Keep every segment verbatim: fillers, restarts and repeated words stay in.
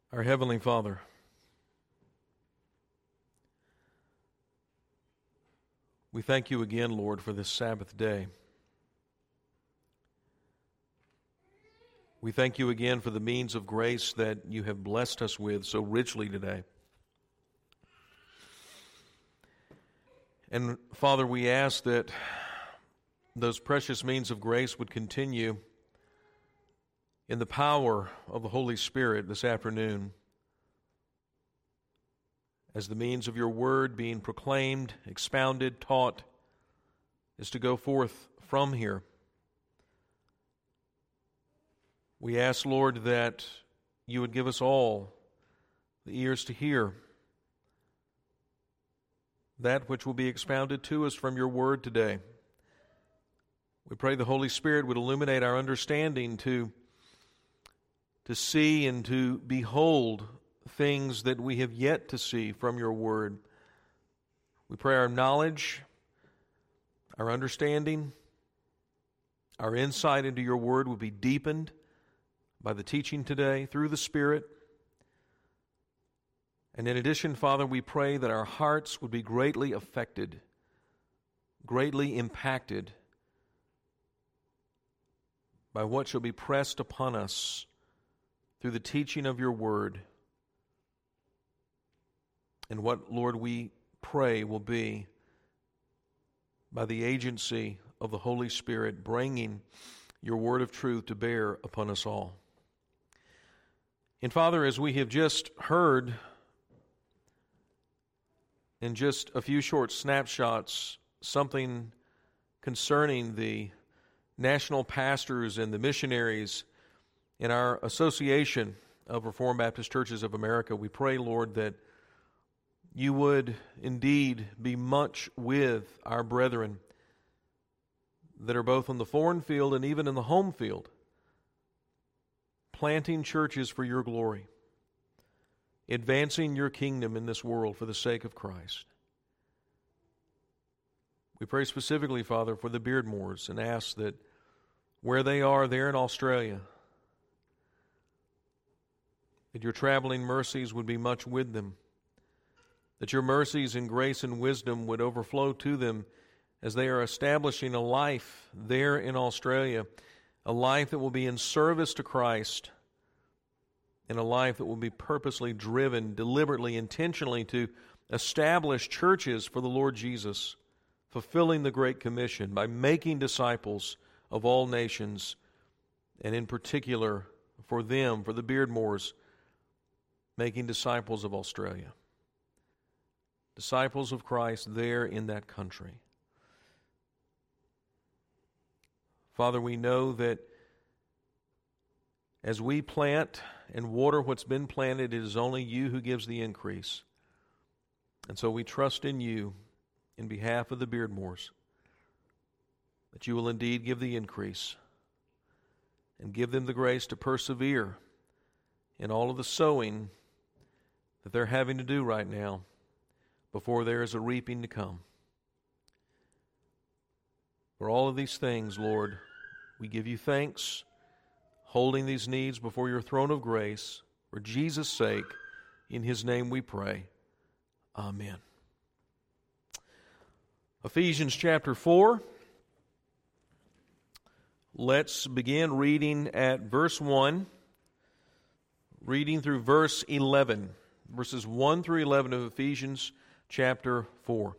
Our Heavenly Father, we thank you again, Lord, for this Sabbath day. We thank you again for the means of grace that you have blessed us with so richly today. And Father, we ask that those precious means of grace would continue in the power of the Holy Spirit this afternoon as the means of your word being proclaimed, expounded, taught is to go forth from here. We ask, Lord, that you would give us all the ears to hear that which will be expounded to us from your word today. We pray the Holy Spirit would illuminate our understanding to to see and to behold things that we have yet to see from your word. We pray our knowledge, our understanding, our insight into your word will be deepened by the teaching today through the Spirit. And in addition, Father, we pray that our hearts would be greatly affected, greatly impacted by what shall be pressed upon us through the teaching of your word, and what, Lord, we pray will be by the agency of the Holy Spirit bringing your word of truth to bear upon us all. And Father, as we have just heard in just a few short snapshots something concerning the national pastors and the missionaries in our Association of Reformed Baptist Churches of America, we pray, Lord, that you would indeed be much with our brethren that are both on the foreign field and even in the home field, planting churches for your glory, advancing your kingdom in this world for the sake of Christ. We pray specifically, Father, for the Beardmores and ask that where they are there in Australia, that your traveling mercies would be much with them, that your mercies and grace and wisdom would overflow to them as they are establishing a life there in Australia, a life that will be in service to Christ, and a life that will be purposely driven, deliberately, intentionally to establish churches for the Lord Jesus, fulfilling the Great Commission by making disciples of all nations, and in particular for them, for the Beardmores, making disciples of Australia, disciples of Christ there in that country. Father, we know that as we plant and water what's been planted, it is only you who gives the increase. And so we trust in you in behalf of the Beardmores, that you will indeed give the increase and give them the grace to persevere in all of the sowing that they're having to do right now before there is a reaping to come. For all of these things, Lord, we give you thanks, holding these needs before your throne of grace. For Jesus' sake, in his name we pray. Amen. Ephesians chapter four. Let's begin reading at verse one, reading through verse eleven. Verses one through eleven of Ephesians chapter four.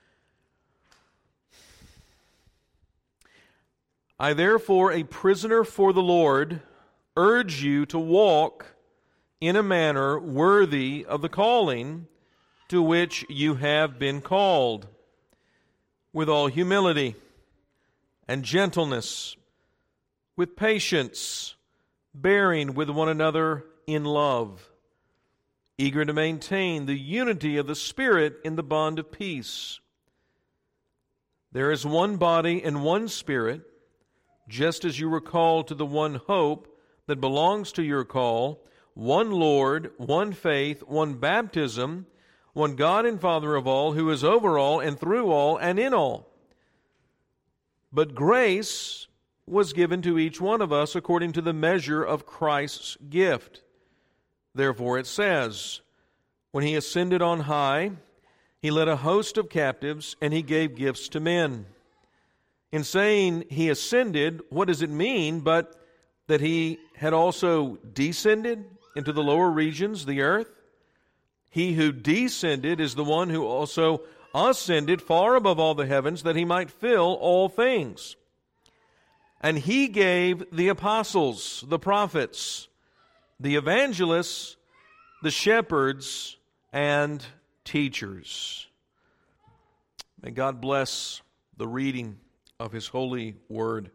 I therefore, a prisoner for the Lord, urge you to walk in a manner worthy of the calling to which you have been called, with all humility and gentleness, with patience, bearing with one another in love, eager to maintain the unity of the Spirit in the bond of peace. There is one body and one Spirit, just as you were called to the one hope that belongs to your call, one Lord, one faith, one baptism, one God and Father of all, who is over all and through all and in all. But grace was given to each one of us according to the measure of Christ's gift. Therefore it says, when he ascended on high, he led a host of captives, and he gave gifts to men. In saying he ascended, what does it mean but that he had also descended into the lower regions, the earth? He who descended is the one who also ascended far above all the heavens, that he might fill all things. And he gave the apostles, the prophets, the evangelists, the shepherds, and teachers. May God bless the reading of His holy word.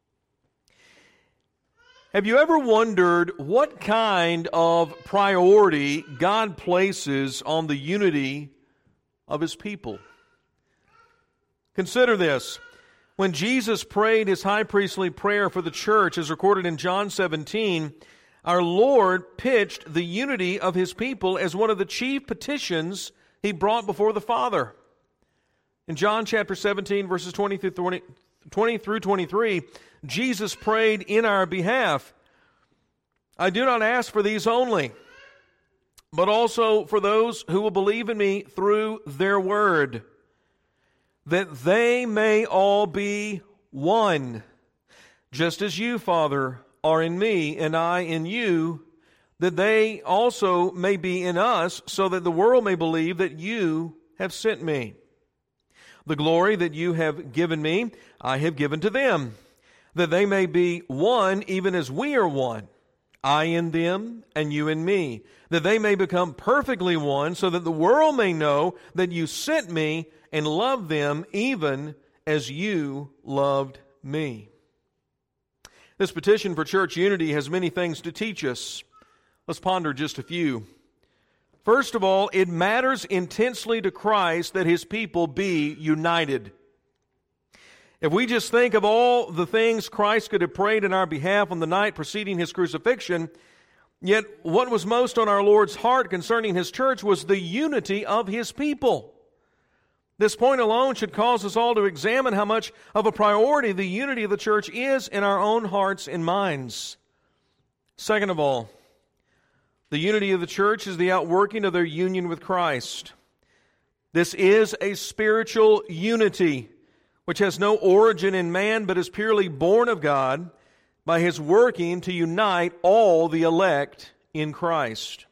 Have you ever wondered what kind of priority God places on the unity of His people? Consider this. When Jesus prayed His high priestly prayer for the church, as recorded in John seventeen, our Lord pitched the unity of His people as one of the chief petitions He brought before the Father. In John chapter seventeen, verses twenty through twenty, twenty through twenty-three, Jesus prayed in our behalf, I do not ask for these only, but also for those who will believe in me through their word, that they may all be one, just as you, Father, are in me, and I in you, that they also may be in us, so that the world may believe that you have sent me. The glory that you have given me, I have given to them, that they may be one even as we are one, I in them and you in me, that they may become perfectly one, so that the world may know that you sent me and loved them even as you loved me. This petition for church unity has many things to teach us. Let's ponder just a few. First of all, it matters intensely to Christ that His people be united. If we just think of all the things Christ could have prayed in our behalf on the night preceding His crucifixion, yet what was most on our Lord's heart concerning His church was the unity of His people. This point alone should cause us all to examine how much of a priority the unity of the church is in our own hearts and minds. Second of all, the unity of the church is the outworking of their union with Christ. This is a spiritual unity which has no origin in man but is purely born of God by His working to unite all the elect in Christ.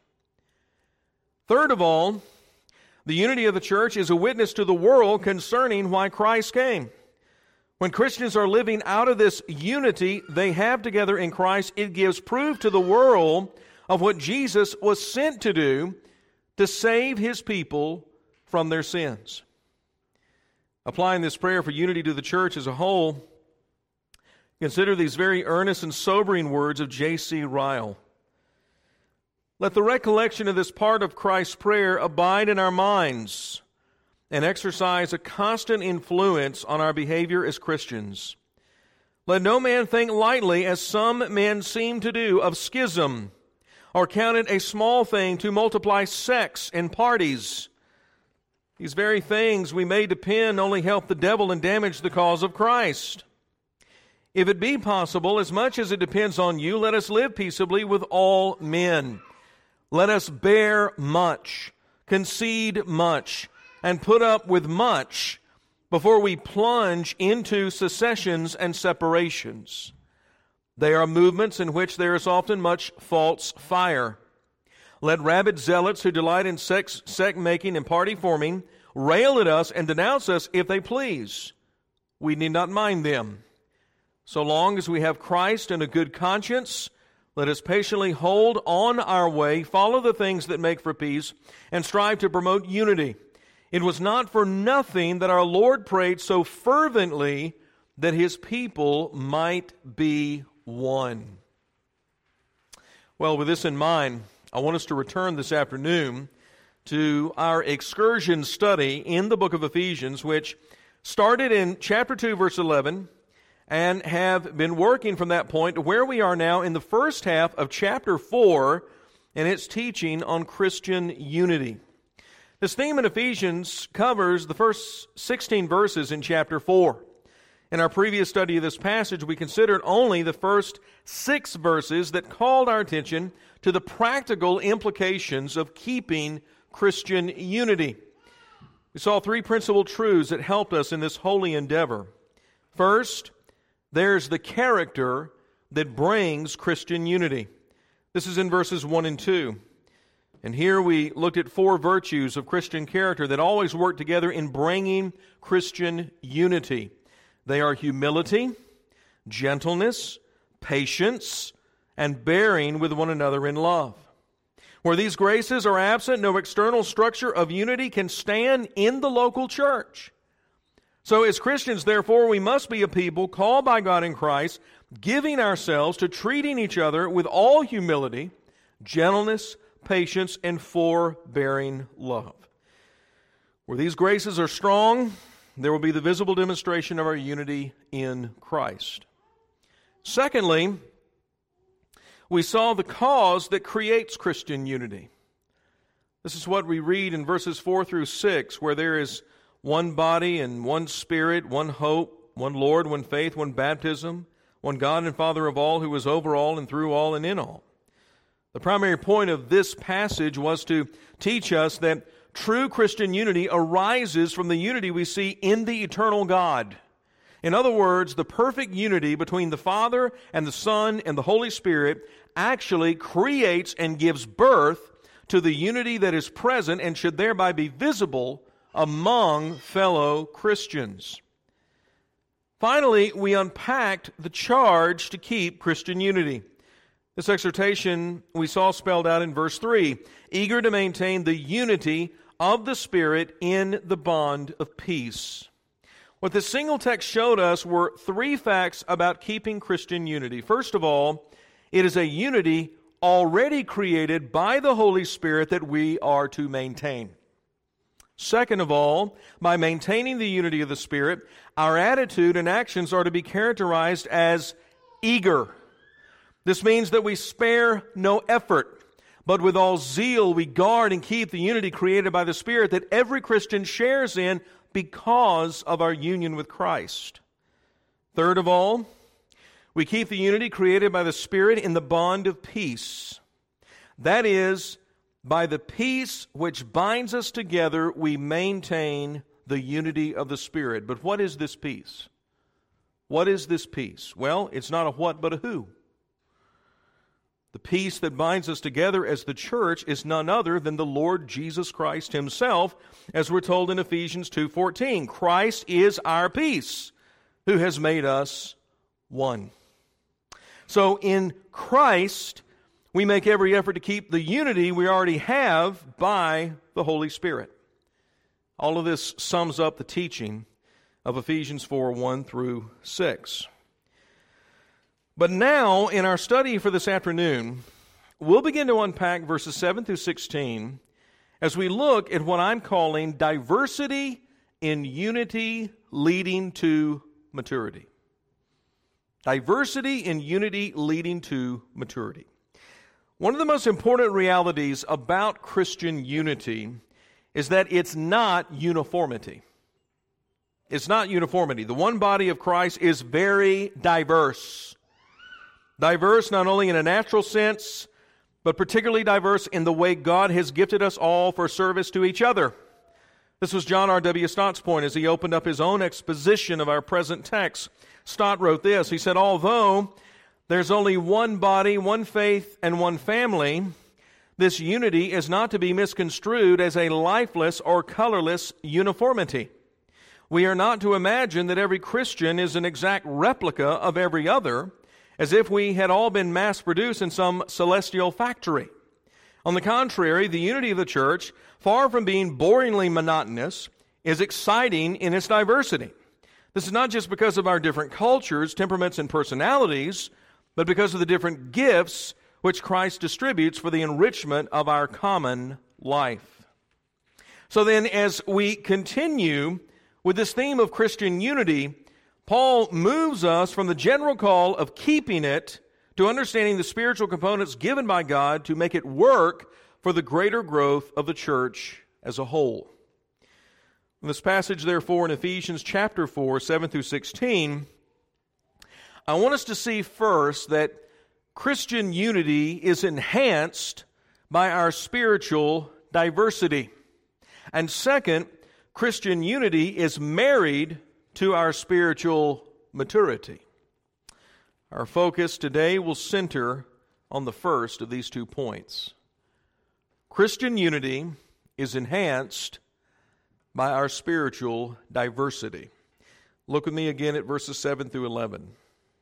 Third of all, the unity of the church is a witness to the world concerning why Christ came. When Christians are living out of this unity they have together in Christ, it gives proof to the world of what Jesus was sent to do to save His people from their sins. Applying this prayer for unity to the church as a whole, consider these very earnest and sobering words of J C Ryle. Let the recollection of this part of Christ's prayer abide in our minds and exercise a constant influence on our behavior as Christians. Let no man think lightly, as some men seem to do, of schism, or count it a small thing to multiply sects and parties. These very things we may depend only help the devil and damage the cause of Christ. If it be possible, as much as it depends on you, let us live peaceably with all men. Let us bear much, concede much, and put up with much before we plunge into secessions and separations. They are movements in which there is often much false fire. Let rabid zealots who delight in sex, sect-making and party-forming rail at us and denounce us if they please. We need not mind them. So long as we have Christ and a good conscience, let us patiently hold on our way, follow the things that make for peace, and strive to promote unity. It was not for nothing that our Lord prayed so fervently that His people might be one. Well, with this in mind, I want us to return this afternoon to our excursion study in the book of Ephesians, which started in chapter two, verse eleven, and have been working from that point to where we are now in the first half of chapter four and its teaching on Christian unity. This theme in Ephesians covers the first sixteen verses in chapter four. In our previous study of this passage, we considered only the first six verses that called our attention to the practical implications of keeping Christian unity. We saw three principal truths that helped us in this holy endeavor. First, there's the character that brings Christian unity. This is in verses one and two. And here we looked at four virtues of Christian character that always work together in bringing Christian unity. They are humility, gentleness, patience, and bearing with one another in love. Where these graces are absent, no external structure of unity can stand in the local church. So as Christians, therefore, we must be a people called by God in Christ, giving ourselves to treating each other with all humility, gentleness, patience, and forbearing love. Where these graces are strong, there will be the visible demonstration of our unity in Christ. Secondly, we saw the cause that creates Christian unity. This is what we read in verses four through six, where there is one body and one Spirit, one hope, one Lord, one faith, one baptism, one God and Father of all, who is over all and through all and in all. The primary point of this passage was to teach us that true Christian unity arises from the unity we see in the eternal God. In other words, the perfect unity between the Father and the Son and the Holy Spirit actually creates and gives birth to the unity that is present and should thereby be visible among fellow Christians. Finally, we unpacked the charge to keep Christian unity. This exhortation we saw spelled out in verse three, eager to maintain the unity of the Spirit in the bond of peace. What this single text showed us were three facts about keeping Christian unity. First of all, it is a unity already created by the Holy Spirit that we are to maintain. Second of all, by maintaining the unity of the Spirit, our attitude and actions are to be characterized as eager. This means that we spare no effort, but with all zeal we guard and keep the unity created by the Spirit that every Christian shares in because of our union with Christ. Third of all, we keep the unity created by the Spirit in the bond of peace. That is, by the peace which binds us together, we maintain the unity of the Spirit. But what is this peace? What is this peace? Well, it's not a what, but a who. The peace that binds us together as the church is none other than the Lord Jesus Christ Himself, as we're told in Ephesians two fourteen. Christ is our peace, who has made us one. So in Christ, we make every effort to keep the unity we already have by the Holy Spirit. All of this sums up the teaching of Ephesians four one through six. But now, in our study for this afternoon, we'll begin to unpack verses seven through sixteen as we look at what I'm calling diversity in unity leading to maturity. Diversity in unity leading to maturity. One of the most important realities about Christian unity is that it's not uniformity. It's not uniformity. The one body of Christ is very diverse. Diverse not only in a natural sense, but particularly diverse in the way God has gifted us all for service to each other. This was John R W Stott's point as he opened up his own exposition of our present text. Stott wrote this. He said, although there's only one body, one faith, and one family, this unity is not to be misconstrued as a lifeless or colorless uniformity. We are not to imagine that every Christian is an exact replica of every other, as if we had all been mass-produced in some celestial factory. On the contrary, the unity of the church, far from being boringly monotonous, is exciting in its diversity. This is not just because of our different cultures, temperaments, and personalities, but because of the different gifts which Christ distributes for the enrichment of our common life. So then, as we continue with this theme of Christian unity, Paul moves us from the general call of keeping it to understanding the spiritual components given by God to make it work for the greater growth of the church as a whole. In this passage, therefore, in Ephesians chapter four, seven through sixteen, I want us to see first that Christian unity is enhanced by our spiritual diversity. And second, Christian unity is married to our spiritual maturity. Our focus today will center on the first of these two points. Christian unity is enhanced by our spiritual diversity. Look with me again at verses seven through eleven.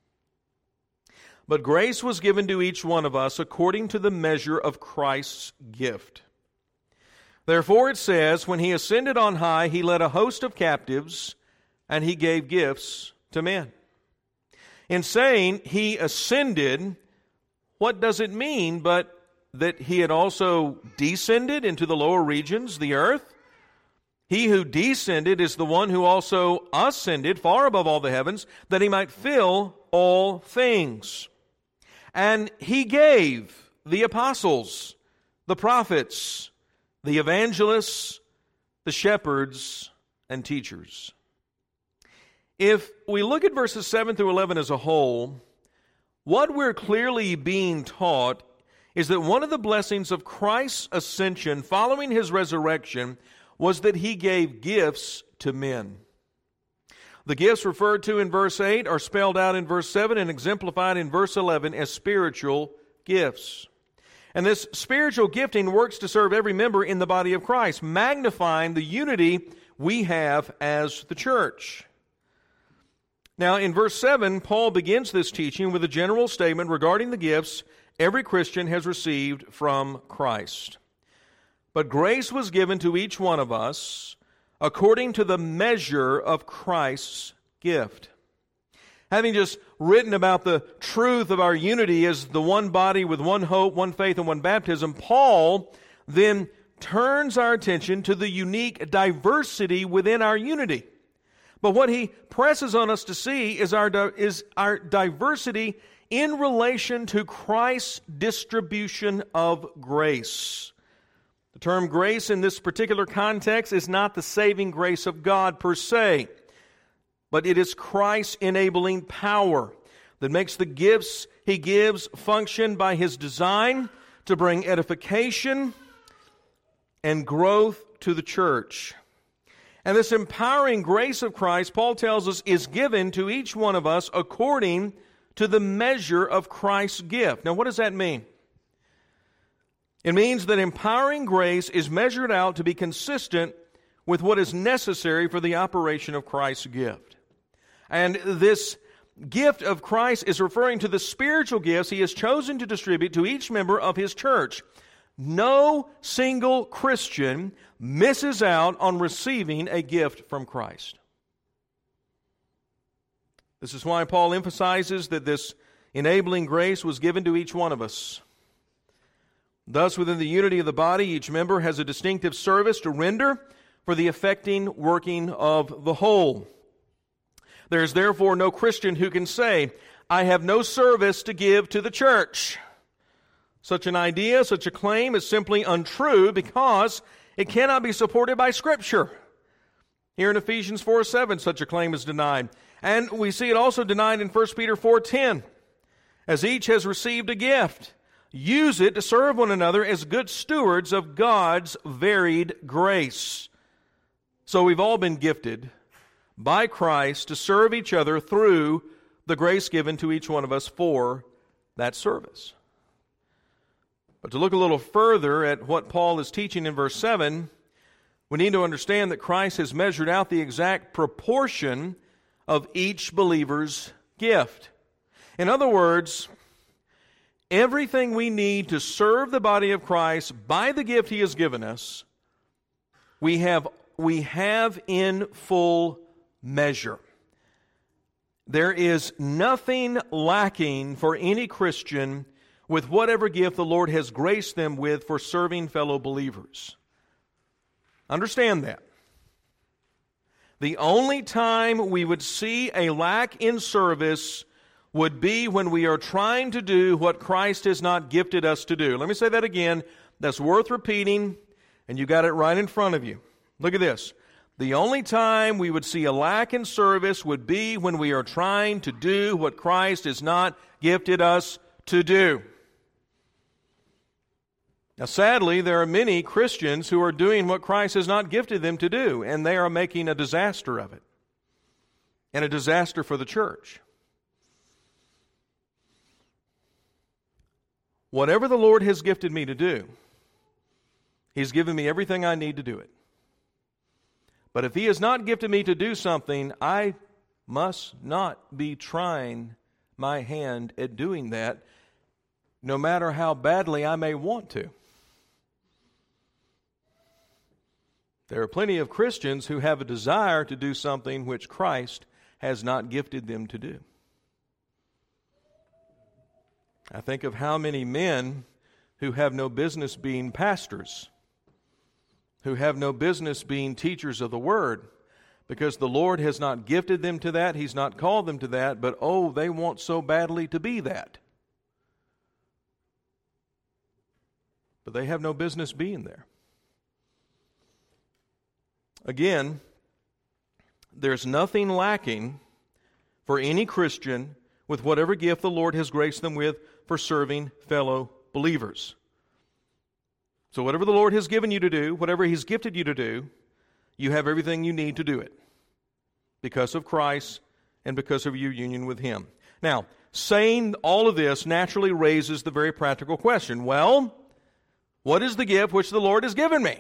But grace was given to each one of us according to the measure of Christ's gift. Therefore it says, when he ascended on high, he led a host of captives, and he gave gifts to men. In saying he ascended, what does it mean but that he had also descended into the lower regions, the earth? He who descended is the one who also ascended far above all the heavens, that he might fill all things. And he gave the apostles, the prophets, the evangelists, the shepherds, and teachers. If we look at verses seven through eleven as a whole, what we're clearly being taught is that one of the blessings of Christ's ascension following his resurrection was that he gave gifts to men. The gifts referred to in verse eight are spelled out in verse seven and exemplified in verse eleven as spiritual gifts. And this spiritual gifting works to serve every member in the body of Christ, magnifying the unity we have as the church. Now, in verse seven, Paul begins this teaching with a general statement regarding the gifts every Christian has received from Christ. But grace was given to each one of us according to the measure of Christ's gift. Having just written about the truth of our unity as the one body with one hope, one faith, and one baptism, Paul then turns our attention to the unique diversity within our unity. But what he presses on us to see is our, is our diversity in relation to Christ's distribution of grace. The term grace in this particular context is not the saving grace of God per se, but it is Christ's enabling power that makes the gifts he gives function by his design to bring edification and growth to the church. And this empowering grace of Christ, Paul tells us, is given to each one of us according to the measure of Christ's gift. Now, what does that mean? It means that empowering grace is measured out to be consistent with what is necessary for the operation of Christ's gift. And this gift of Christ is referring to the spiritual gifts he has chosen to distribute to each member of his church. No single Christian misses out on receiving a gift from Christ. This is why Paul emphasizes that this enabling grace was given to each one of us. Thus, within the unity of the body, each member has a distinctive service to render for the effecting working of the whole. There is therefore no Christian who can say, I have no service to give to the church. Such an idea, such a claim is simply untrue because it cannot be supported by Scripture. Here in Ephesians four seven, such a claim is denied. And we see it also denied in First Peter four ten. As each has received a gift, use it to serve one another as good stewards of God's varied grace. So we've all been gifted by Christ to serve each other through the grace given to each one of us for that service. But to look a little further at what Paul is teaching in verse seven, we need to understand that Christ has measured out the exact proportion of each believer's gift. In other words, everything we need to serve the body of Christ by the gift he has given us, we have, we have in full measure. There is nothing lacking for any Christian with whatever gift the Lord has graced them with for serving fellow believers. Understand that. The only time we would see a lack in service would be when we are trying to do what Christ has not gifted us to do. Let me say that again. That's worth repeating, and you got it right in front of you. Look at this. The only time we would see a lack in service would be when we are trying to do what Christ has not gifted us to do. Now, sadly, there are many Christians who are doing what Christ has not gifted them to do, and they are making a disaster of it, and a disaster for the church. Whatever the Lord has gifted me to do, He's given me everything I need to do it. But if He has not gifted me to do something, I must not be trying my hand at doing that, no matter how badly I may want to. There are plenty of Christians who have a desire to do something which Christ has not gifted them to do. I think of how many men who have no business being pastors, who have no business being teachers of the Word, because the Lord has not gifted them to that, He's not called them to that, but oh, they want so badly to be that. But they have no business being there. Again, there's nothing lacking for any Christian with whatever gift the Lord has graced them with for serving fellow believers. So whatever the Lord has given you to do, whatever He's gifted you to do, you have everything you need to do it because of Christ and because of your union with Him. Now, saying all of this naturally raises the very practical question. Well, what is the gift which the Lord has given me?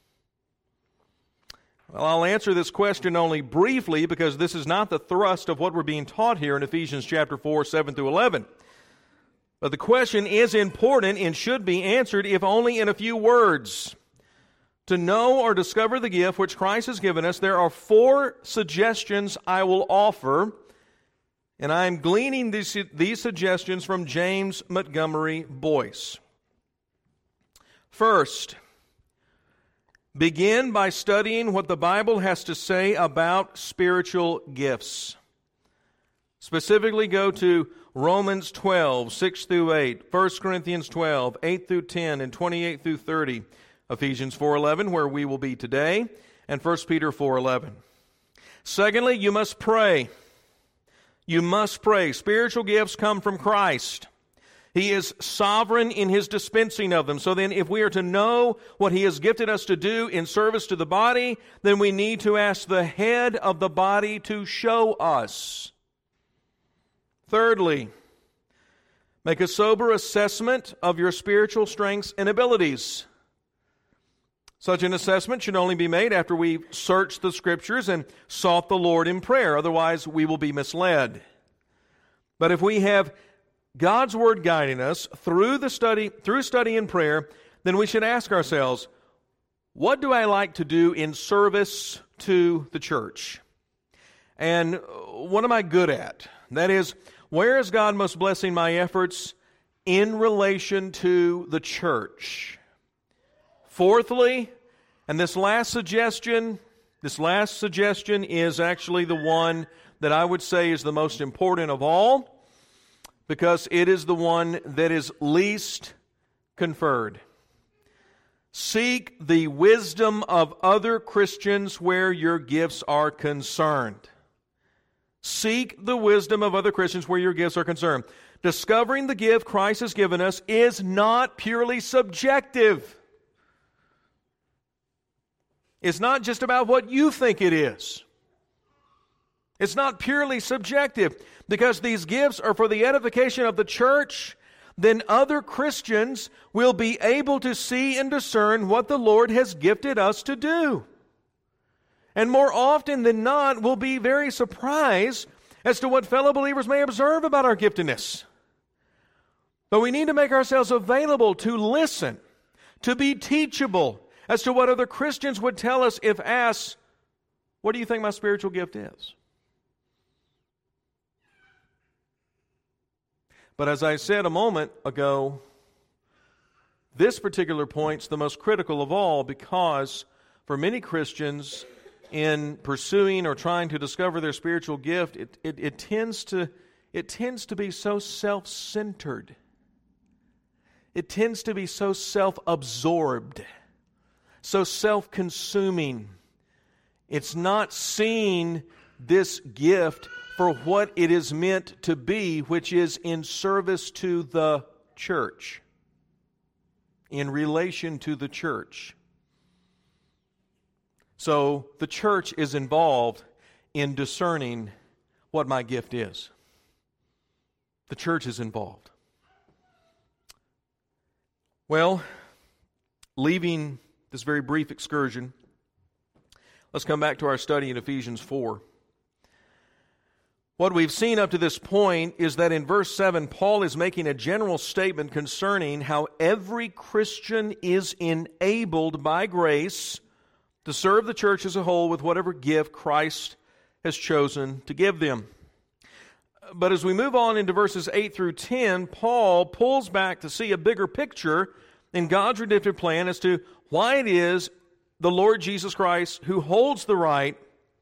Well, I'll answer this question only briefly because this is not the thrust of what we're being taught here in Ephesians chapter four, seven through eleven. But the question is important and should be answered if only in a few words. To know or discover the gift which Christ has given us, there are four suggestions I will offer, and I'm gleaning these, these suggestions from James Montgomery Boyce. First, begin by studying what the Bible has to say about spiritual gifts. Specifically, go to Romans twelve, six through eight, First Corinthians twelve, eight through ten, and twenty-eight through thirty, Ephesians four eleven, where we will be today, and First Peter four eleven. Secondly, you must pray. You must pray. Spiritual gifts come from Christ. He is sovereign in His dispensing of them. So then, if we are to know what He has gifted us to do in service to the body, then we need to ask the head of the body to show us. Thirdly, make a sober assessment of your spiritual strengths and abilities. Such an assessment should only be made after we've searched the Scriptures and sought the Lord in prayer. Otherwise, we will be misled. But if we have God's Word guiding us through the study, through study and prayer, then we should ask ourselves, what do I like to do in service to the church? And what am I good at? That is, where is God most blessing my efforts in relation to the church? Fourthly, and this last suggestion, this last suggestion is actually the one that I would say is the most important of all, because it is the one that is least conferred. Seek the wisdom of other Christians where your gifts are concerned. Seek the wisdom of other Christians where your gifts are concerned. Discovering the gift Christ has given us is not purely subjective. It's not just about what you think it is. It's not purely subjective. Because these gifts are for the edification of the church, then other Christians will be able to see and discern what the Lord has gifted us to do. And more often than not, we'll be very surprised as to what fellow believers may observe about our giftedness. But we need to make ourselves available to listen, to be teachable as to what other Christians would tell us if asked, what do you think my spiritual gift is? But as I said a moment ago, this particular point's the most critical of all because for many Christians, in pursuing or trying to discover their spiritual gift, it, it, it tends to it tends to be so self-centered. It tends to be so self-absorbed, so self-consuming. It's not seeing this gift for what it is meant to be, which is in service to the church, in relation to the church. So the church is involved in discerning what my gift is. The church is involved. Well, leaving this very brief excursion, let's come back to our study in Ephesians four. What we've seen up to this point is that in verse seven, Paul is making a general statement concerning how every Christian is enabled by grace to serve the church as a whole with whatever gift Christ has chosen to give them. But as we move on into verses eight through ten, Paul pulls back to see a bigger picture in God's redemptive plan as to why it is the Lord Jesus Christ who holds the right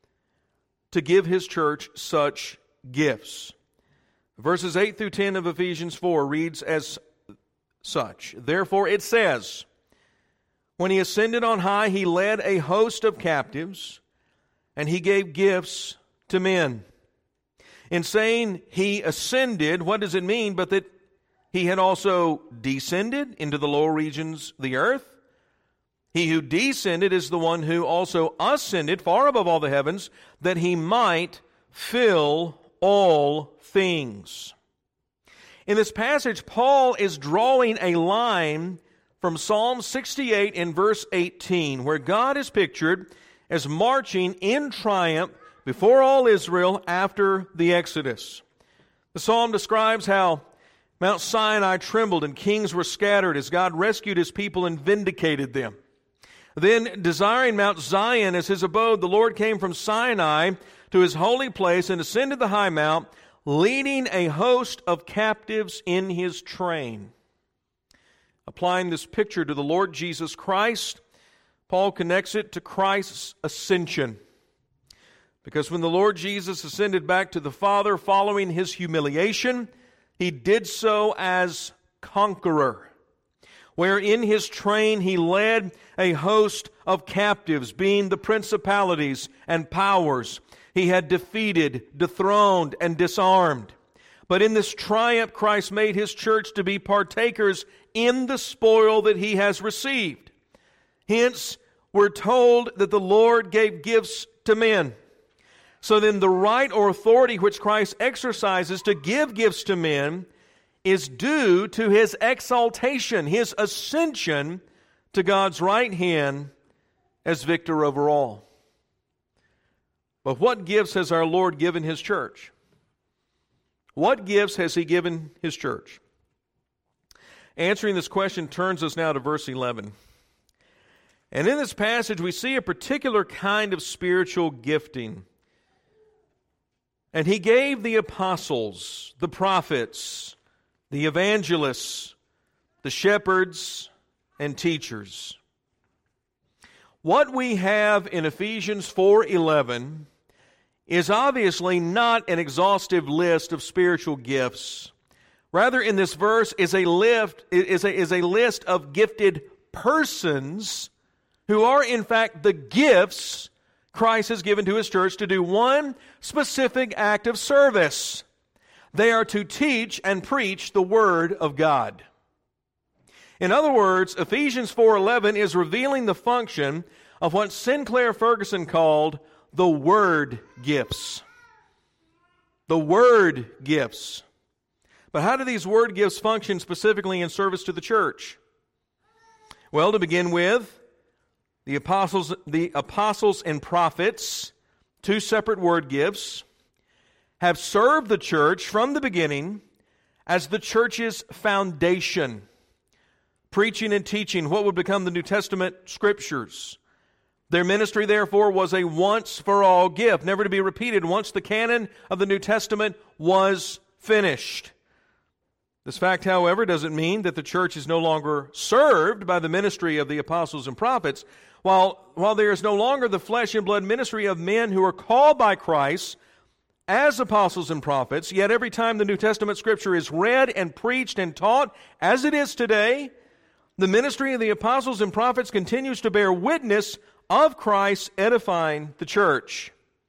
to give His church such gifts. Verses eight through ten of Ephesians four reads as such. Therefore it says, when He ascended on high, He led a host of captives, and He gave gifts to men. In saying He ascended, what does it mean but that He had also descended into the lower regions of the earth? He who descended is the one who also ascended far above all the heavens, that He might fill all things. In this passage, Paul is drawing a line from Psalm sixty-eight in verse eighteen, where God is pictured as marching in triumph before all Israel after the Exodus. The psalm describes how Mount Sinai trembled and kings were scattered as God rescued His people and vindicated them. Then, desiring Mount Zion as His abode, the Lord came from Sinai to His holy place and ascended the high mount, leading a host of captives in His train. Applying this picture to the Lord Jesus Christ, Paul connects it to Christ's ascension. Because when the Lord Jesus ascended back to the Father following His humiliation, He did so as conqueror, where in His train He led a host of captives, being the principalities and powers He had defeated, dethroned, and disarmed. But in this triumph, Christ made His church to be partakers in the spoil that He has received. Hence, we're told that the Lord gave gifts to men. So then the right or authority which Christ exercises to give gifts to men is due to His exaltation, His ascension to God's right hand as victor over all. But what gifts has our Lord given His church? What gifts has He given His church? Answering this question turns us now to verse eleven. And in this passage we see a particular kind of spiritual gifting. And He gave the apostles, the prophets, the evangelists, the shepherds, and teachers. What we have in Ephesians four eleven is obviously not an exhaustive list of spiritual gifts. Rather, in this verse is a lift is a, is a list of gifted persons who are in fact the gifts Christ has given to His church to do one specific act of service. They are to teach and preach the Word of God. In other words, Ephesians four eleven is revealing the function of what Sinclair Ferguson called the Word gifts. The Word gifts. But how do these Word gifts function specifically in service to the church? Well, to begin with, the apostles, the apostles and prophets, two separate word gifts, have served the church from the beginning as the church's foundation, preaching and teaching what would become the New Testament scriptures. Their ministry, therefore, was a once-for-all gift, never to be repeated once the canon of the New Testament was finished. This fact, however, doesn't mean that the church is no longer served by the ministry of the apostles and prophets. While, while there is no longer the flesh and blood ministry of men who are called by Christ as apostles and prophets, yet every time the New Testament scripture is read and preached and taught, as it is today, the ministry of the apostles and prophets continues to bear witness of Christ edifying the church.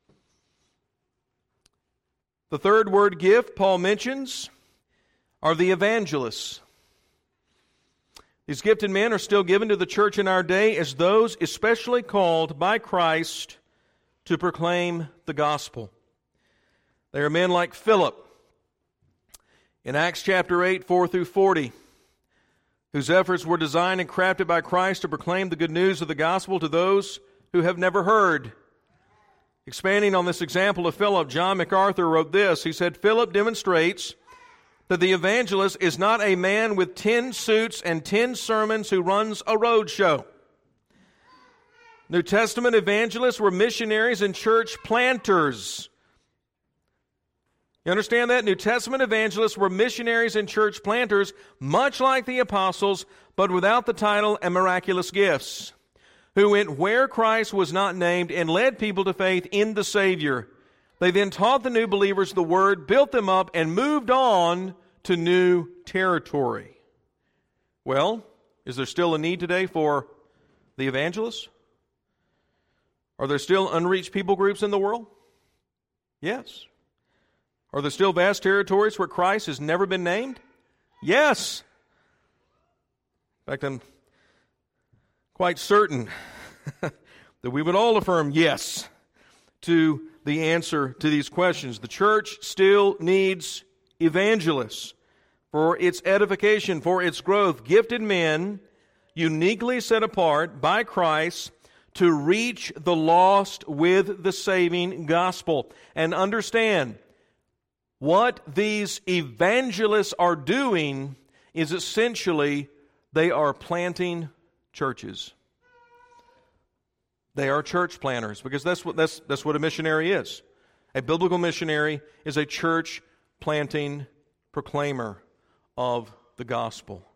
The third word gift Paul mentions are the evangelists. These gifted men are still given to the church in our day as those especially called by Christ to proclaim the gospel. They are men like Philip in Acts chapter eight, four through forty, whose efforts were designed and crafted by Christ to proclaim the good news of the gospel to those who have never heard. Expanding on this example of Philip, John MacArthur wrote this. He said, Philip demonstrates that the evangelist is not a man with ten suits and ten sermons who runs a road show. New Testament evangelists were missionaries and church planters. You understand that? New Testament evangelists were missionaries and church planters, much like the apostles, but without the title and miraculous gifts, who went where Christ was not named and led people to faith in the Savior. They then taught the new believers the Word, built them up, and moved on to new territory. Well, is there still a need today for the evangelists? Are there still unreached people groups in the world? Yes. Are there still vast territories where Christ has never been named? Yes. In fact, I'm quite certain that we would all affirm yes to the answer to these questions. The church still needs evangelists for its edification, for its growth, gifted men uniquely set apart by Christ to reach the lost with the saving gospel. And understand, what these evangelists are doing is essentially they are planting churches. They are church planters, because that's what that's that's what a missionary is. A biblical missionary is a church planting proclaimer of the gospel.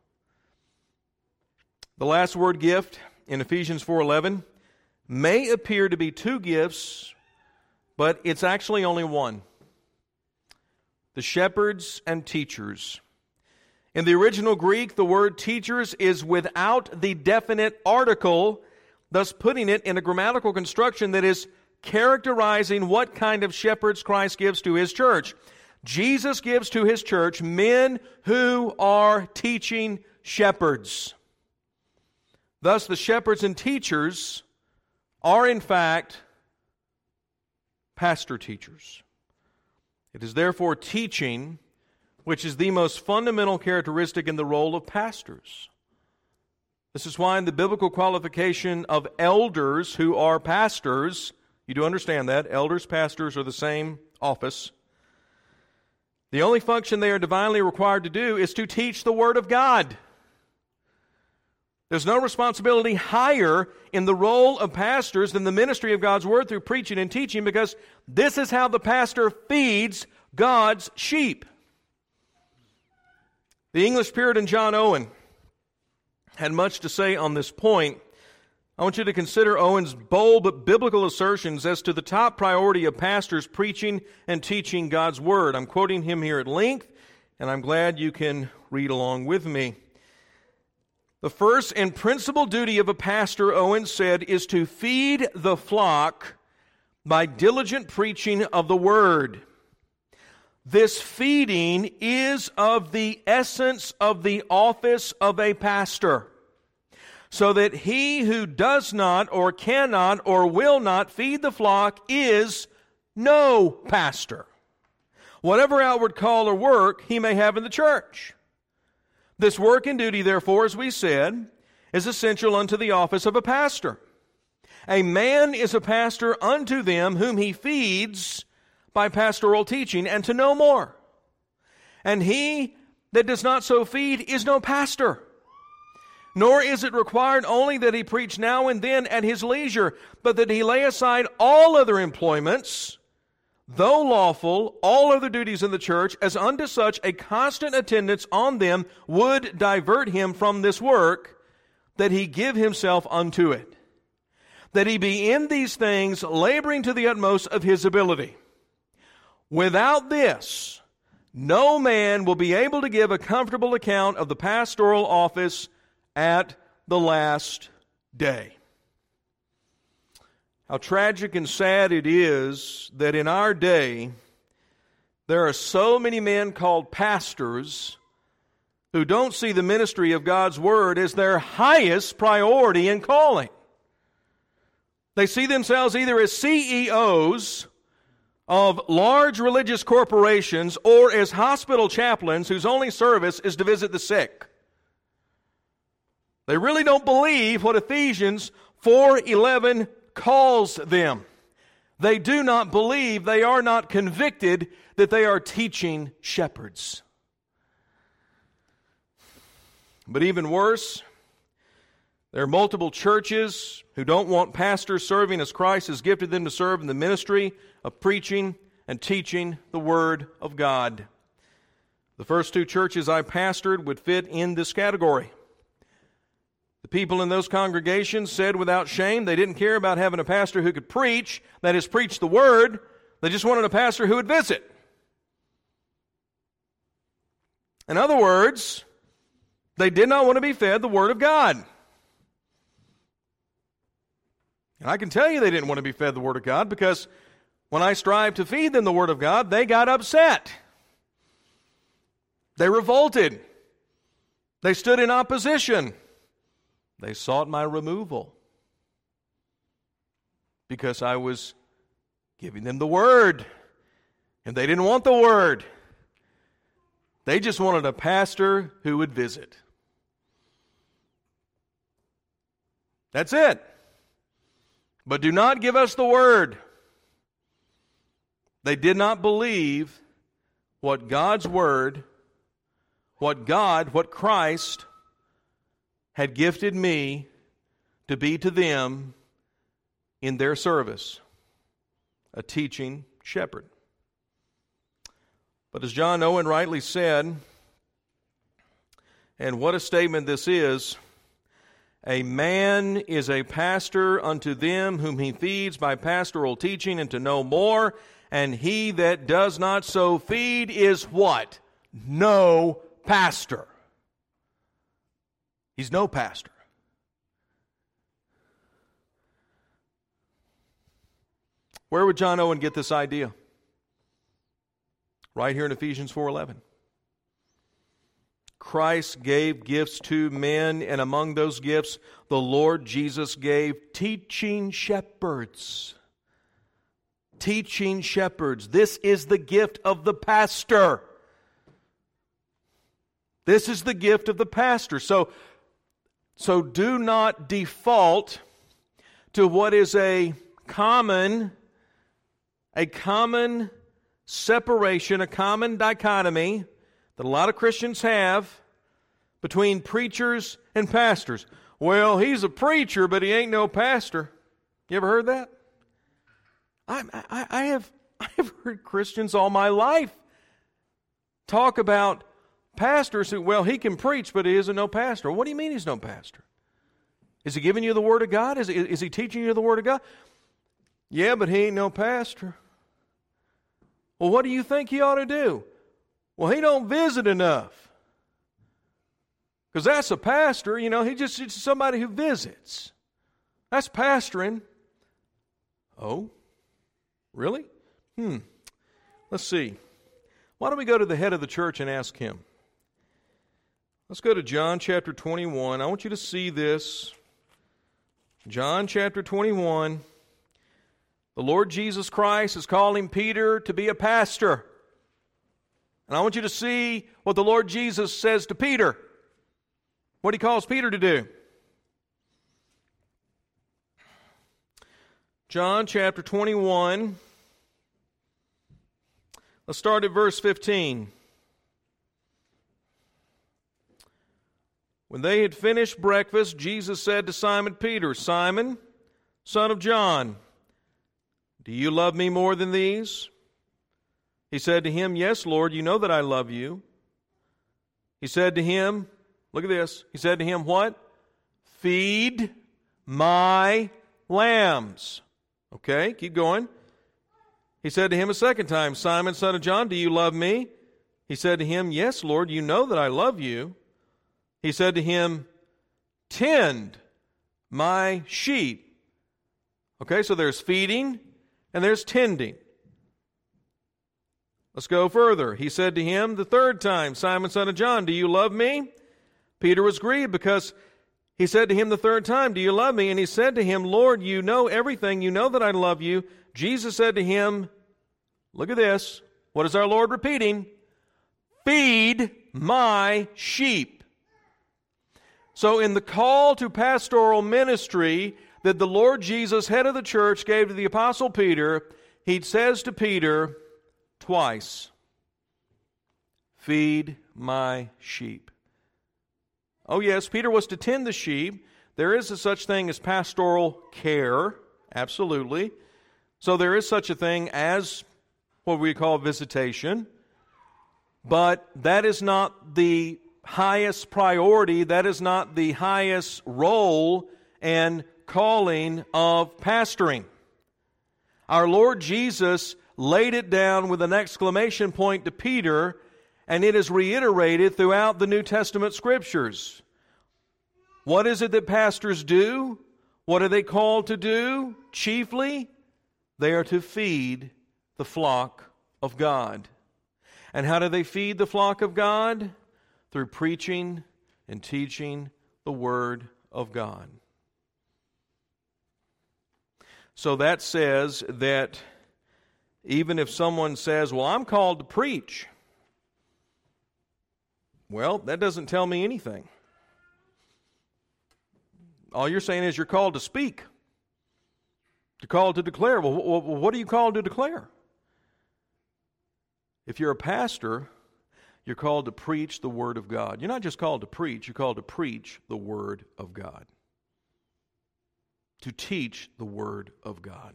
The last word gift in Ephesians four eleven may appear to be two gifts, but it's actually only one. The shepherds and teachers. In the original Greek, the word teachers is without the definite article, thus putting it in a grammatical construction that is characterizing what kind of shepherds Christ gives to His church. Jesus gives to His church men who are teaching shepherds. Thus, the shepherds and teachers are, in fact, pastor teachers. It is therefore teaching which is the most fundamental characteristic in the role of pastors. This is why in the biblical qualification of elders who are pastors, you do understand that, elders, pastors are the same office. The only function they are divinely required to do is to teach the Word of God. There's no responsibility higher in the role of pastors than the ministry of God's Word through preaching and teaching, because this is how the pastor feeds God's sheep. The English Puritan John Owen had much to say on this point. I want you to consider Owen's bold but biblical assertions as to the top priority of pastors preaching and teaching God's Word. I'm quoting him here at length, and I'm glad you can read along with me. The first and principal duty of a pastor, Owen said, is to feed the flock by diligent preaching of the Word. This feeding is of the essence of the office of a pastor, so that he who does not or cannot or will not feed the flock is no pastor, whatever outward call or work he may have in the church. This work and duty, therefore, as we said, is essential unto the office of a pastor. A man is a pastor unto them whom he feeds by pastoral teaching, and to no more. And he that does not so feed is no pastor. Nor is it required only that he preach now and then at his leisure, but that he lay aside all other employments, though lawful, all other duties in the church, as unto such a constant attendance on them would divert him from this work, that he give himself unto it. That he be in these things laboring to the utmost of his ability. Without this, no man will be able to give a comfortable account of the pastoral office at the last day. How tragic and sad it is that in our day there are so many men called pastors who don't see the ministry of God's Word as their highest priority and calling. They see themselves either as C E Os of large religious corporations or as hospital chaplains whose only service is to visit the sick. They really don't believe what Ephesians four eleven calls them. They do not believe, they are not convicted that they are teaching shepherds. But even worse, there are multiple churches who don't want pastors serving as Christ has gifted them to serve in the ministry of preaching and teaching the Word of God. The first two churches I pastored would fit in this category. The people in those congregations said without shame they didn't care about having a pastor who could preach, that is, preach the Word. They just wanted a pastor who would visit. In other words, they did not want to be fed the Word of God. And I can tell you they didn't want to be fed the Word of God because when I strived to feed them the Word of God, they got upset. They revolted. They stood in opposition. They sought my removal because I was giving them the Word, and they didn't want the Word. They just wanted a pastor who would visit. That's it. But do not give us the Word. They did not believe what God's Word, what God, what Christ had gifted me to be to them in their service, a teaching shepherd. But as John Owen rightly said, and what a statement this is, a man is a pastor unto them whom he feeds by pastoral teaching and to know more, and he that does not so feed is what? No pastor. He's no pastor. Where would John Owen get this idea? Right here in Ephesians four eleven. Christ gave gifts to men, and among those gifts, the Lord Jesus gave teaching shepherds. Teaching shepherds. This is the gift of the pastor. This is the gift of the pastor. So, so do not default to what is a common, a common separation, a common dichotomy that a lot of Christians have between preachers and pastors. Well, he's a preacher, but he ain't no pastor. You ever heard that? I, I, I have I have heard Christians all my life talk about pastors who, well, he can preach, but he isn't no pastor. What do you mean he's no pastor? Is he giving you the Word of God? Is he, is he teaching you the Word of God? Yeah, but he ain't no pastor. Well, what do you think he ought to do? Well, he don't visit enough. Because that's a pastor, you know, he just it's somebody who visits. That's pastoring. Oh, really? Hmm. Let's see. Why don't we go to the head of the church and ask him? Let's go to John chapter twenty-one. I want you to see this. John chapter twenty-one. The Lord Jesus Christ is calling Peter to be a pastor. And I want you to see what the Lord Jesus says to Peter. What he calls Peter to do. John chapter twenty-one. Let's start at verse fifteen. When they had finished breakfast, Jesus said to Simon Peter, Simon, son of John, do you love me more than these? He said to him, Yes, Lord, you know that I love you. He said to him, look at this. He said to him, what? Feed my lambs. Okay, keep going. He said to him a second time, Simon, son of John, do you love me? He said to him, Yes, Lord, you know that I love you. He said to him, Tend my sheep. Okay, so there's feeding and there's tending. Let's go further. He said to him the third time, Simon, son of John, do you love me? Peter was grieved because he said to him the third time, do you love me? And he said to him, Lord, you know everything. You know that I love you. Jesus said to him, look at this. What is our Lord repeating? Feed my sheep. So in the call to pastoral ministry that the Lord Jesus, head of the church, gave to the Apostle Peter, he says to Peter twice, feed my sheep. Oh yes, Peter was to tend the sheep. There is a such thing as pastoral care, absolutely. So there is such a thing as what we call visitation. But that is not the highest priority. That is not the highest role and calling of pastoring. Our Lord Jesus laid it down with an exclamation point to Peter, and it is reiterated throughout the New Testament Scriptures. What is it that pastors do? What are they called to do? Chiefly, they are to feed the flock of God. And how do they feed the flock of God? Through preaching and teaching the Word of God. So that says that even if someone says, well, I'm called to preach, well, that doesn't tell me anything. All you're saying is you're called to speak. You're called to declare. Well, what are you called to declare? If you're a pastor, you're called to preach the Word of God. You're not just called to preach, you're called to preach the Word of God. To teach the Word of God.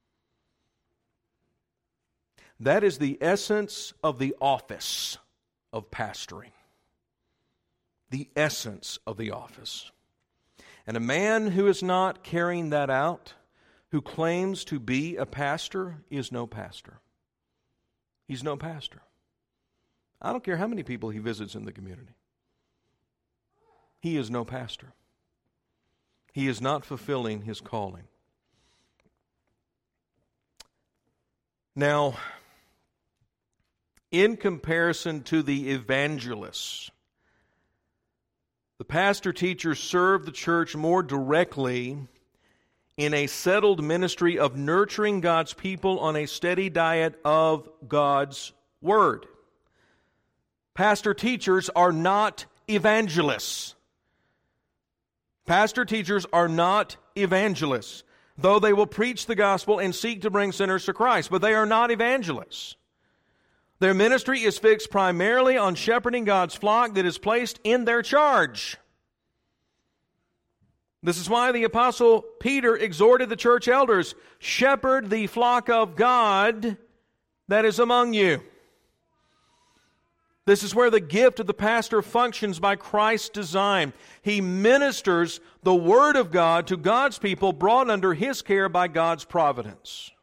That is the essence of the office of pastoring. The essence of the office. And a man who is not carrying that out, who claims to be a pastor, is no pastor. He's no pastor. I don't care how many people he visits in the community. He is no pastor. He is not fulfilling his calling. Now, in comparison to the evangelists, the pastor-teacher served the church more directly in a settled ministry of nurturing God's people on a steady diet of God's Word. Pastor-teachers are not evangelists. Pastor-teachers are not evangelists, though they will preach the gospel and seek to bring sinners to Christ, but they are not evangelists. Their ministry is fixed primarily on shepherding God's flock that is placed in their charge. This is why the Apostle Peter exhorted the church elders, shepherd the flock of God that is among you. This is where the gift of the pastor functions by Christ's design. He ministers the Word of God to God's people brought under His care by God's providence.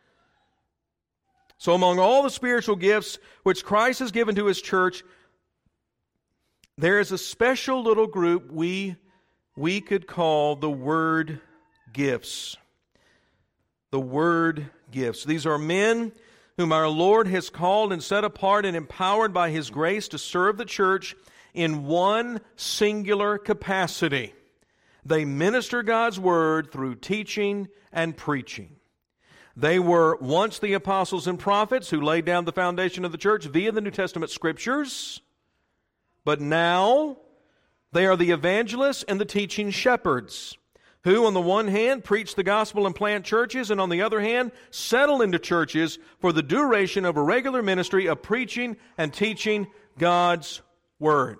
So among all the spiritual gifts which Christ has given to His church, there is a special little group we, we could call the Word gifts. The Word gifts. These are men whom our Lord has called and set apart and empowered by His grace to serve the church in one singular capacity. They minister God's Word through teaching and preaching. They were once the apostles and prophets who laid down the foundation of the church via the New Testament Scriptures, but now they are the evangelists and the teaching shepherds, who on the one hand preach the gospel and plant churches, and on the other hand settle into churches for the duration of a regular ministry of preaching and teaching God's Word.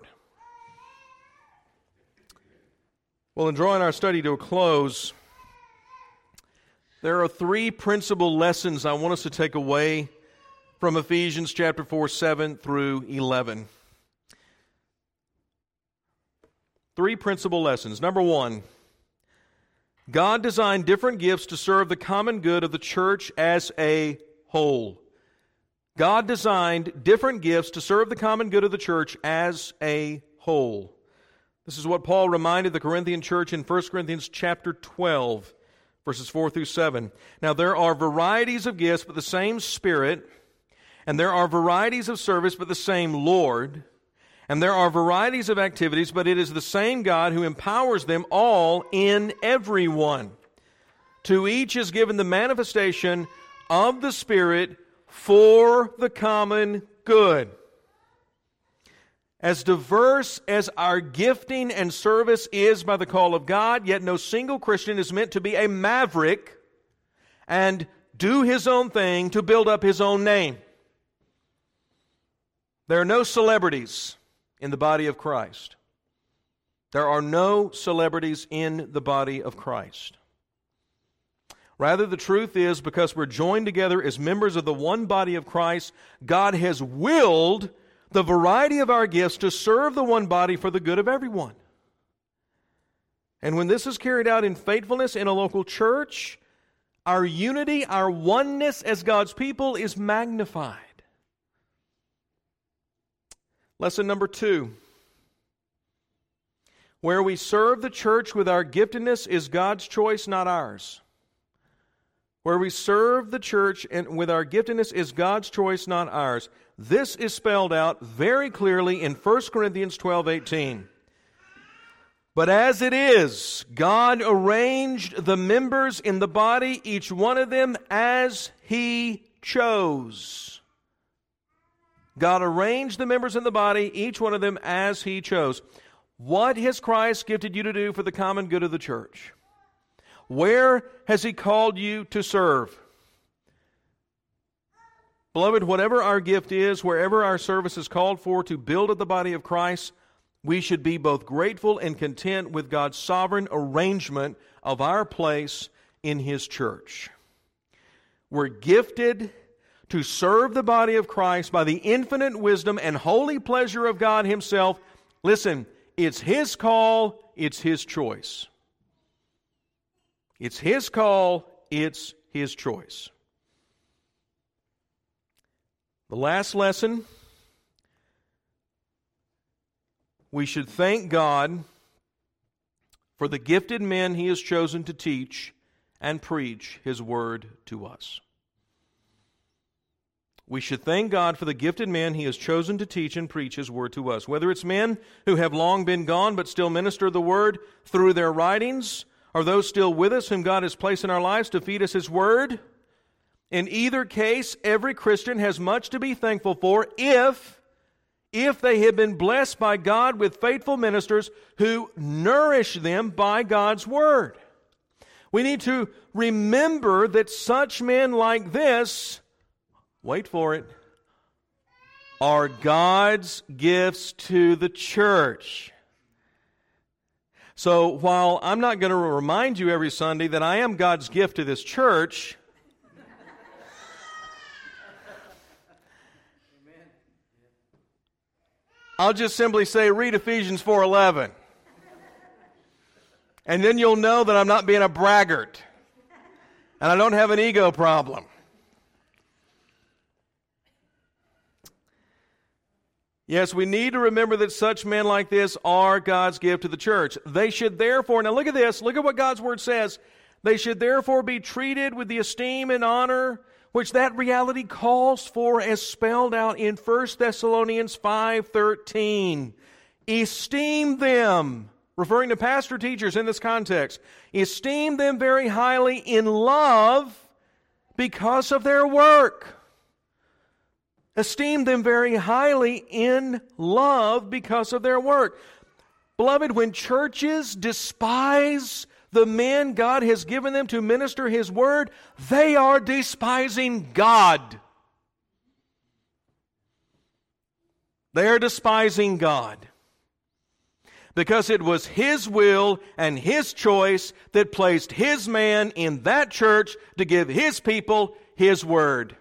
Well, in drawing our study to a close, there are three principal lessons I want us to take away from Ephesians chapter four, seven through eleven. Three principal lessons. Number one, God designed different gifts to serve the common good of the church as a whole. God designed different gifts to serve the common good of the church as a whole. This is what Paul reminded the Corinthian church in First Corinthians chapter twelve, verses four through seven. Now there are varieties of gifts, but the same Spirit. And there are varieties of service, but the same Lord. And there are varieties of activities, but it is the same God who empowers them all in everyone. To each is given the manifestation of the Spirit for the common good. As diverse as our gifting and service is by the call of God, yet no single Christian is meant to be a maverick and do his own thing to build up his own name. There are no celebrities in the body of Christ. There are no celebrities in the body of Christ. Rather, the truth is, because we're joined together as members of the one body of Christ, God has willed the variety of our gifts to serve the one body for the good of everyone. And when this is carried out in faithfulness in a local church, our unity, our oneness as God's people is magnified. Lesson number two. Where we serve the church with our giftedness is God's choice, not ours. Where we serve the church and with our giftedness is God's choice, not ours. This is spelled out very clearly in First Corinthians twelve eighteen. But as it is, God arranged the members in the body, each one of them as He chose. God arranged the members in the body, each one of them as He chose. What has Christ gifted you to do for the common good of the church? Where has He called you to serve? Beloved, whatever our gift is, wherever our service is called for to build up the body of Christ, we should be both grateful and content with God's sovereign arrangement of our place in His church. We're gifted to serve the body of Christ by the infinite wisdom and holy pleasure of God Himself. Listen, it's His call, it's His choice. It's His call, it's His choice. The last lesson, we should thank God for the gifted men He has chosen to teach and preach His word to us. We should thank God for the gifted men He has chosen to teach and preach His word to us. Whether it's men who have long been gone but still minister the word through their writings, or those still with us whom God has placed in our lives to feed us His word. In either case, every Christian has much to be thankful for if, if they have been blessed by God with faithful ministers who nourish them by God's word. We need to remember that such men like this, wait for it, are God's gifts to the church. So while I'm not going to remind you every Sunday that I am God's gift to this church, I'll just simply say, read Ephesians four eleven. And then you'll know that I'm not being a braggart. And I don't have an ego problem. Yes, we need to remember that such men like this are God's gift to the church. They should therefore, now look at this, look at what God's word says. They should therefore be treated with the esteem and honor which that reality calls for, as spelled out in First Thessalonians five thirteen. Esteem them, referring to pastor teachers in this context, esteem them very highly in love because of their work. Esteem them very highly in love because of their work. Beloved, when churches despise the men God has given them to minister His word, they are despising God. They are despising God. Because it was His will and His choice that placed His man in that church to give His people His word.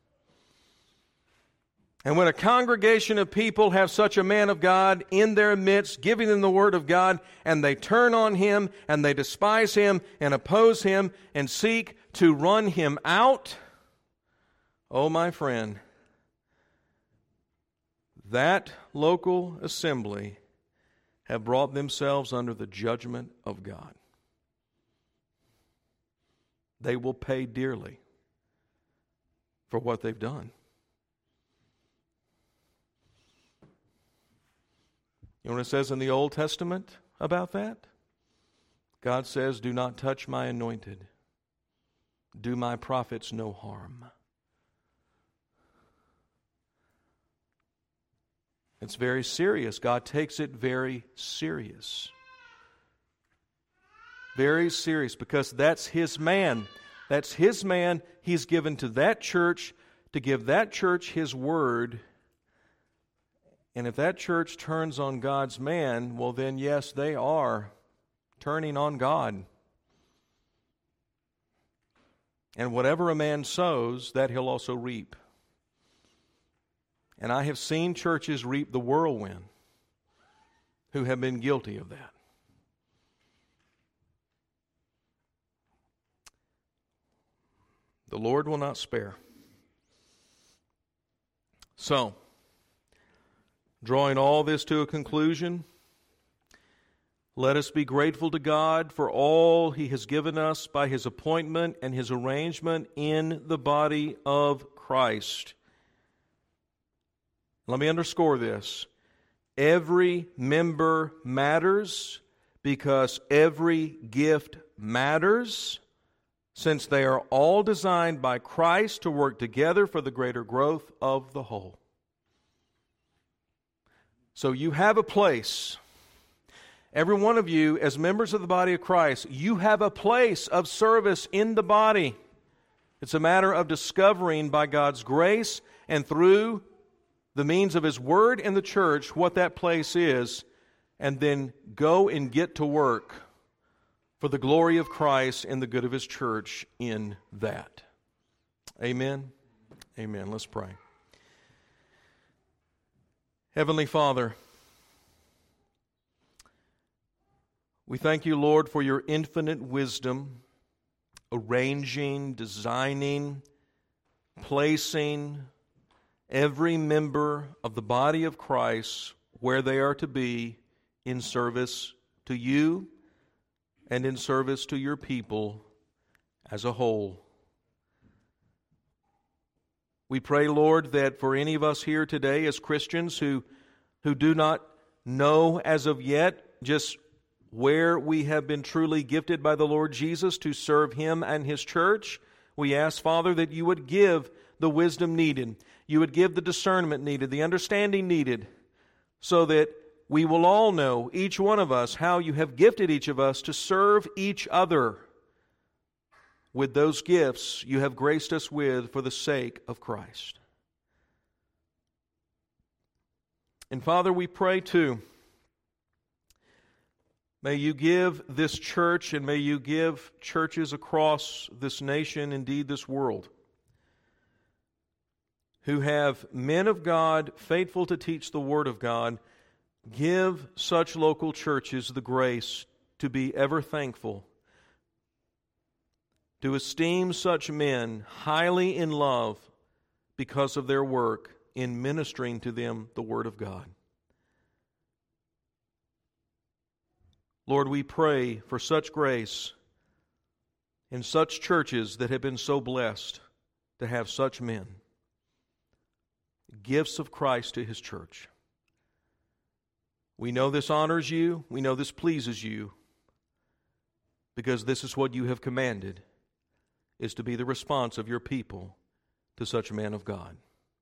And when a congregation of people have such a man of God in their midst, giving them the word of God, and they turn on him, and they despise him, and oppose him, and seek to run him out, oh, my friend, that local assembly have brought themselves under the judgment of God. they will pay dearly for what they've done. You know what it says in the Old Testament about that? God says, do not touch my anointed. Do my prophets no harm. It's very serious. God takes it very serious. Very serious, because that's His man. That's His man. He's given to that church to give that church His word. And if that church turns on God's man, well then, yes, they are turning on God. And whatever a man sows, that he'll also reap. And I have seen churches reap the whirlwind who have been guilty of that. The Lord will not spare. So, drawing all this to a conclusion, let us be grateful to God for all He has given us by His appointment and His arrangement in the body of Christ. Let me underscore this. Every member matters because every gift matters, since they are all designed by Christ to work together for the greater growth of the whole. So you have a place. Every one of you, as members of the body of Christ, you have a place of service in the body. It's a matter of discovering by God's grace and through the means of His Word in the church what that place is, and then go and get to work for the glory of Christ and the good of His church in that. Amen? Amen. Let's pray. Heavenly Father, we thank You, Lord, for Your infinite wisdom, arranging, designing, placing every member of the body of Christ where they are to be in service to You and in service to Your people as a whole. We pray, Lord, that for any of us here today as Christians who, who do not know as of yet just where we have been truly gifted by the Lord Jesus to serve Him and His church, we ask, Father, that You would give the wisdom needed. You would give the discernment needed, the understanding needed, so that we will all know, each one of us, how You have gifted each of us to serve each other with those gifts You have graced us with for the sake of Christ. And Father, we pray too, may You give this church and may You give churches across this nation, indeed this world, who have men of God faithful to teach the Word of God, give such local churches the grace to be ever thankful, to esteem such men highly in love because of their work in ministering to them the Word of God. Lord, we pray for such grace in such churches that have been so blessed to have such men, gifts of Christ to His church. We know this honors You. We know this pleases You, because this is what You have commanded, is to be the response of Your people to such men of God.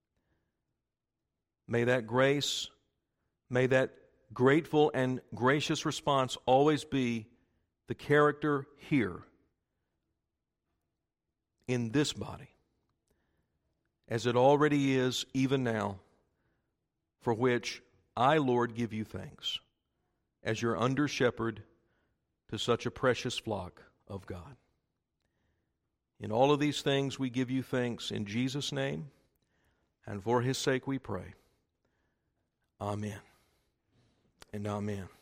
May that grace, may that grateful and gracious response always be the character here in this body, as it already is even now, for which I, Lord, give You thanks as Your under-shepherd to such a precious flock of God. In all of these things we give You thanks in Jesus' name, and for His sake we pray. Amen and amen.